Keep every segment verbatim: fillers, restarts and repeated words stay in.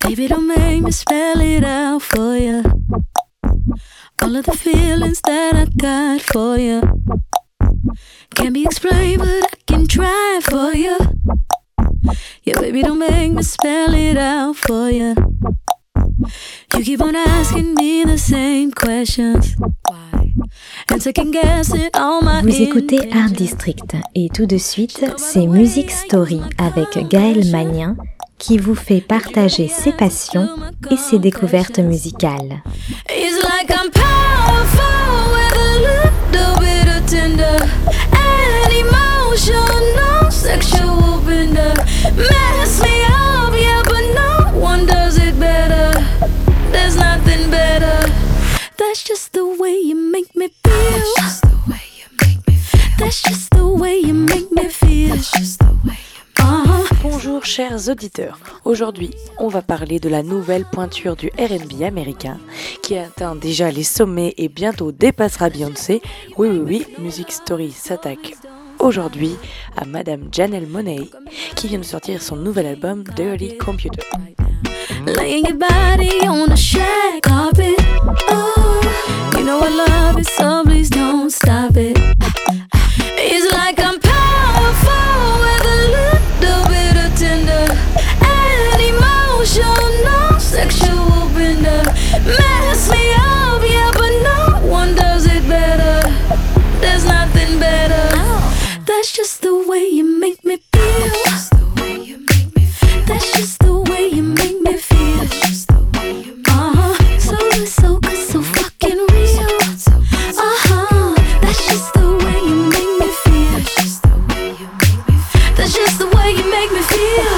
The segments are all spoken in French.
Baby, don't make me spell it out for you. All of the feelings that I got for you can't be explained, but I can try for you. Yeah, baby, don't make me spell it out for you. You keep on asking me the same questions. Why? And second guessing all my Vous écoutez Art District et tout de suite, c'est Music Story avec Gaël Magnien qui vous fait partager ses passions et ses découvertes musicales. It's like I'm powerful with a little bit of tender and emotional sexual bender. Mess me up, yeah, but no one does it better. There's nothing better. That's just the way you make me feel. That's just the way you make me feel. That's just the way you make me feel. That's just the way you make me feel. Bonjour chers auditeurs, aujourd'hui on va parler de la nouvelle pointure du R and B américain qui atteint déjà les sommets et bientôt dépassera Beyoncé. Oui oui oui, Music Story s'attaque aujourd'hui à Madame Janelle Monáe qui vient de sortir son nouvel album Dirty Computer. Laying your body on a shag carpet. Oh, you know I love it, so please don't stop it. It's like I'm powerful with a little bit of tender and emotional sexual bender. Mess me up, yeah, but no one does it better. There's nothing better. That's just the way you make me feel. That's just the way you make me feel. That's just the way you make me feel. That's just the way you make me feel. Uh-huh. So good, so good, so fucking real. Uh-huh. That's just the way you make me feel. That's just the way you make me feel. That's just the way you make me feel.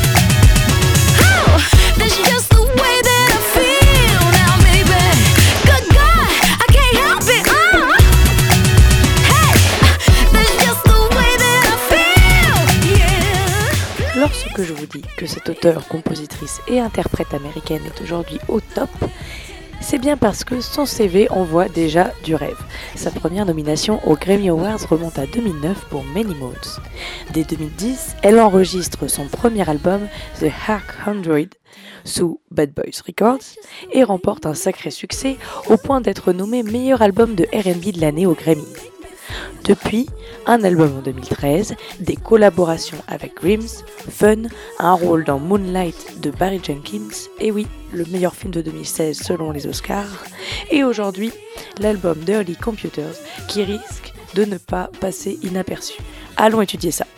Oh, that's just the way that I feel now, baby. Good God, I can't help it. Uh. Hey, that's just the way that I feel. Yeah. Lorsque je vous dis que cette auteure, compositrice et interprète américaine est aujourd'hui au top, c'est bien parce que son C V envoie déjà du rêve. Sa première nomination aux Grammy Awards remonte à deux mille neuf pour Many Moods. Dès deux mille dix, elle enregistre son premier album The Hark Android sous Bad Boys Records et remporte un sacré succès au point d'être nommé meilleur album de R and B de l'année aux Grammy. Depuis, un album en deux mille treize, des collaborations avec Grims, Fun, un rôle dans Moonlight de Barry Jenkins, et oui, le meilleur film de deux mille seize selon les Oscars, et aujourd'hui, l'album Dirty Computers qui risque de ne pas passer inaperçu. Allons étudier ça.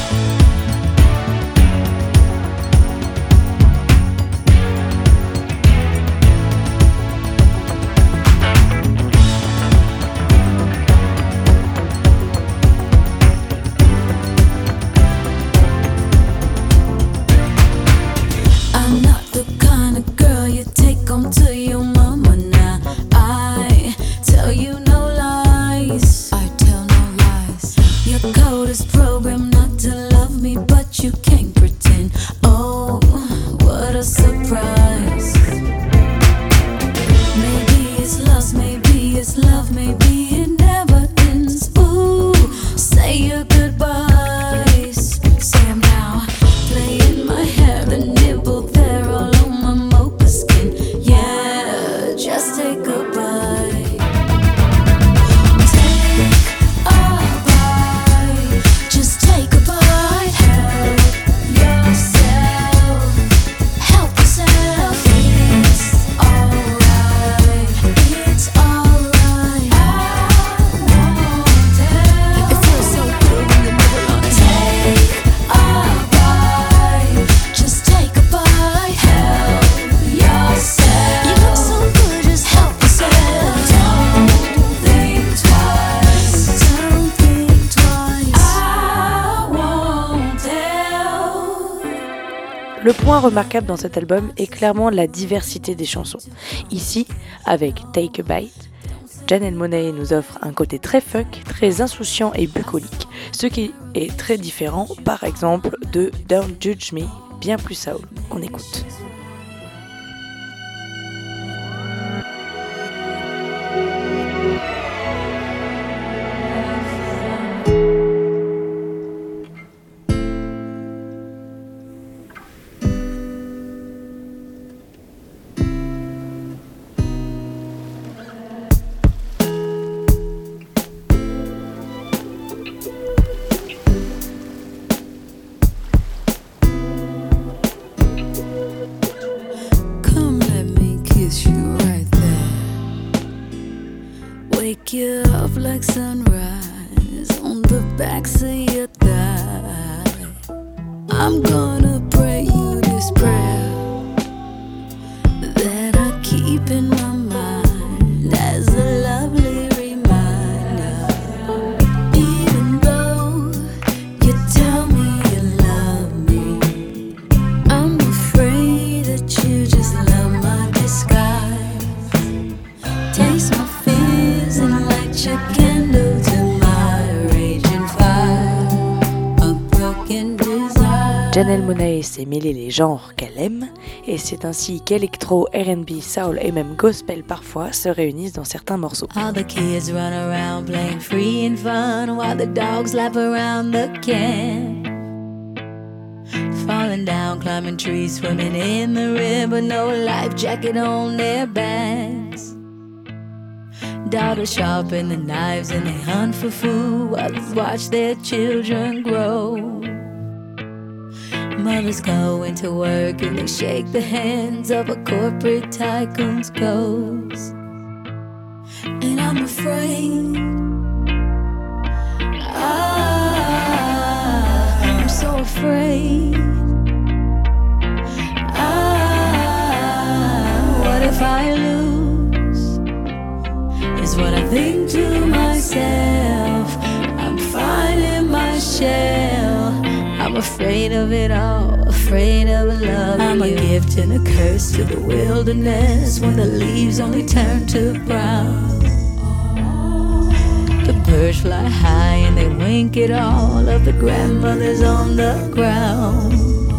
To your mama now, I tell you no lies. I tell no lies. Your code is programmed not to love me, but you can't pretend. Oh, what a surprise. Maybe it's lost, maybe it's love, maybe it never ends. Ooh, say your goodbyes. Say 'em now. Play in my hair, the nibble there all on my mocha skin. Yeah, just take a bite. Take a bite. Just take a bite. Help yourself. Help yourself. It's alright. It's alright. I won't tell. It feels so good when you nibble on it. Take a bite. Just take a bite. Help yourself. You look so good, just help yourself. Don't think twice. Don't think twice. I won't tell. Le point remarquable dans cet album est clairement la diversité des chansons. Ici, avec Take a Bite, Janelle Monáe nous offre un côté très funk, très insouciant et bucolique, ce qui est très différent par exemple de Don't Judge Me, bien plus soul. On écoute. rise on the backseat of your thigh. I'm gonna pray you this prayer that I keep in my mind as a lovely reminder. Even though you tell me you love me, I'm afraid that you just love my disguise. Taste my fears and light your candle to my raging fire, a broken desire. Janelle Monáe sait mêler les genres qu'elle aime, et c'est ainsi qu'électro, R and B, soul et même gospel parfois se réunissent dans certains morceaux. All the kids run around playing free and fun while the dogs lap around the camp. Falling down, climbing trees, swimming in the river, no life jacket on their backs. Daughters sharpen the knives and they hunt for food while they watch their children grow. Mothers go into work and they shake the hands of a corporate tycoon's ghost. And I'm afraid, ah, I'm so afraid. Ah, what if I lose? Is what I think to myself. I'm finding my shell. I'm afraid of it all, afraid of love. I'm a gift and a curse to the wilderness when the leaves only turn to brown. The birds fly high and they wink at all of the grandmothers on the ground.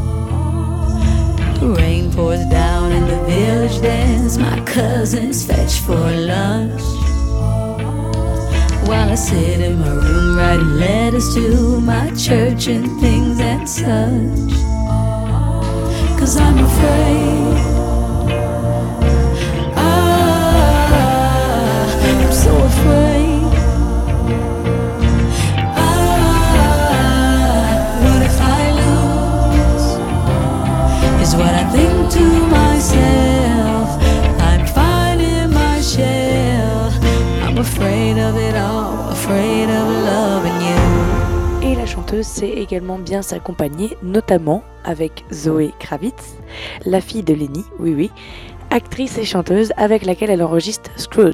The rain pours down in the village dance, my cousins fetch for lunch. While I sit in my room writing letters to my church and things and such. Cause I'm afraid, ah, I'm so afraid. Ah, what if I lose? Is what I think to myself. I'm finding my shell. I'm afraid of it all, afraid of loving you. Et la chanteuse sait également bien s'accompagner, notamment avec Zoé Kravitz, la fille de Lenny, oui oui, actrice et chanteuse avec laquelle elle enregistre Screwed.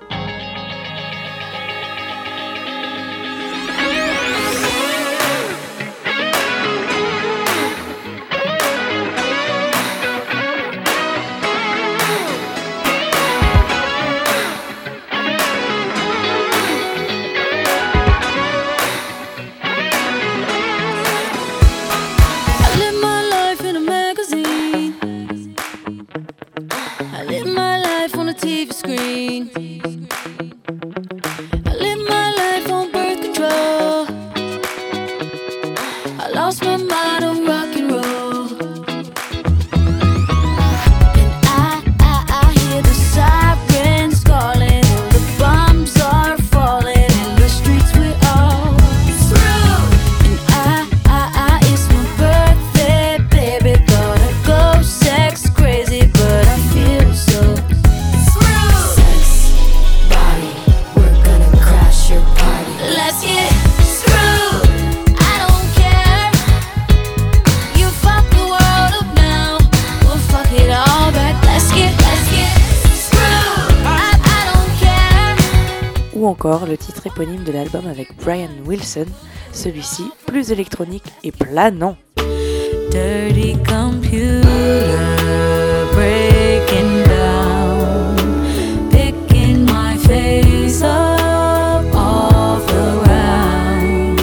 Ou encore le titre éponyme de l'album avec Brian Wilson, celui-ci plus électronique et planant. Dirty computer breaking down, picking my face up off the ground.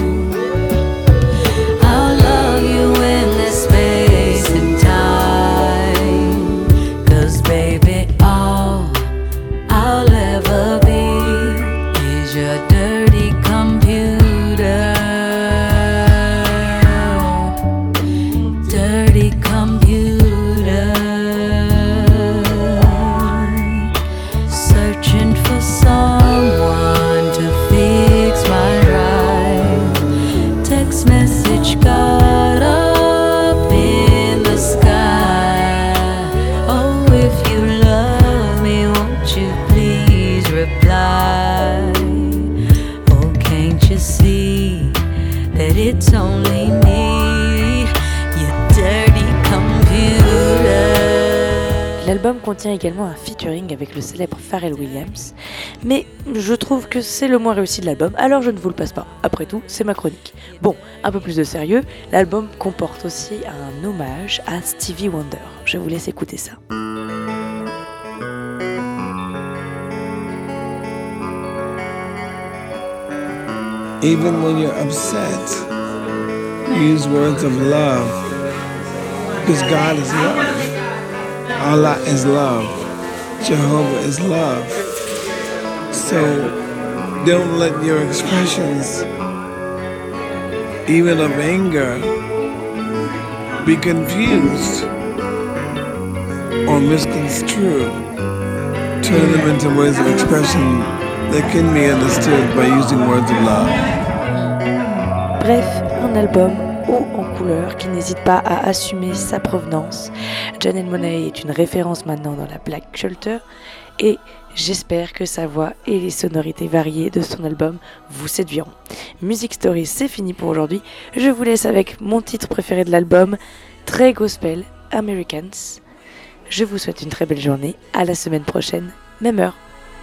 I'll love you in this space and time, 'cause baby all I'll ever be is your dirty computer. Dirty computer. see that it's only me, your dirty computer. L'album contient également un featuring avec le célèbre Pharrell Williams, mais je trouve que c'est le moins réussi de l'album, alors je ne vous le passe pas. Après tout, c'est ma chronique. Bon, un peu plus de sérieux, l'album comporte aussi un hommage à Stevie Wonder. Je vous laisse écouter ça. Even when you're upset, use words of love, because God is love. Allah is love. Jehovah is love. So don't let your expressions, even of anger, be confused or misconstrued. Turn them into ways of expression that can be understood by using words of love. Bref, un album haut en couleur qui n'hésite pas à assumer sa provenance. Janelle Monáe est une référence maintenant dans la Black Culture et j'espère que sa voix et les sonorités variées de son album vous séduiront. Music Story, c'est fini pour aujourd'hui. Je vous laisse avec mon titre préféré de l'album, très gospel, Americans. Je vous souhaite une très belle journée. À la semaine prochaine, même heure.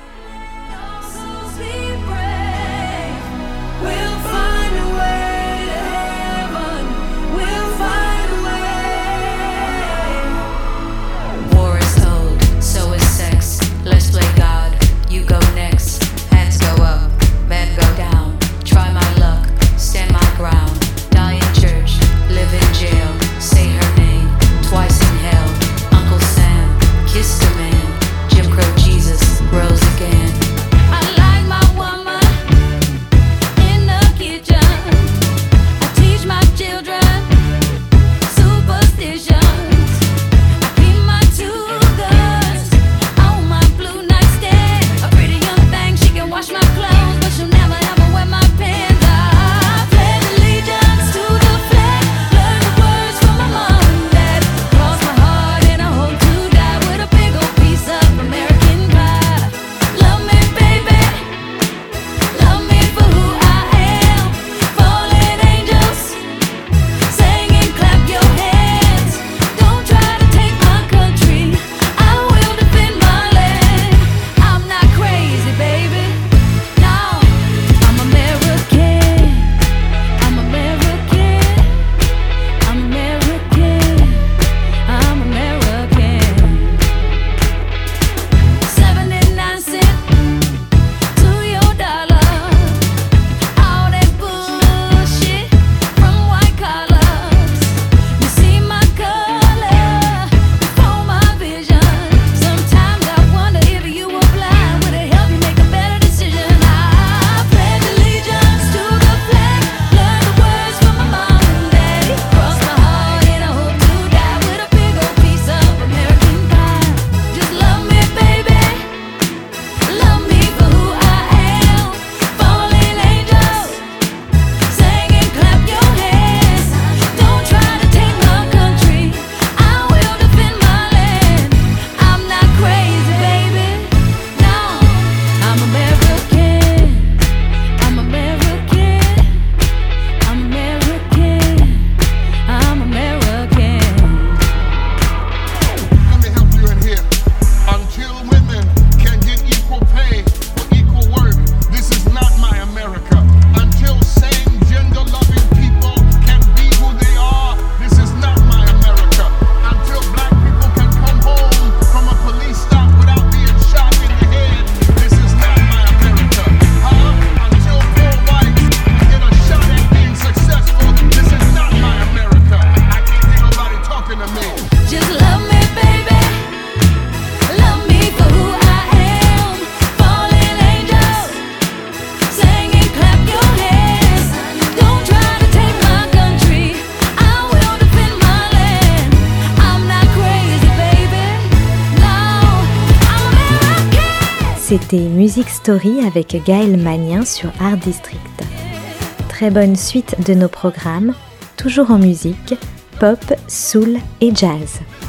C'était Music Story avec Gaël Magnien sur Art District. Très bonne suite de nos programmes, toujours en musique, pop, soul et jazz.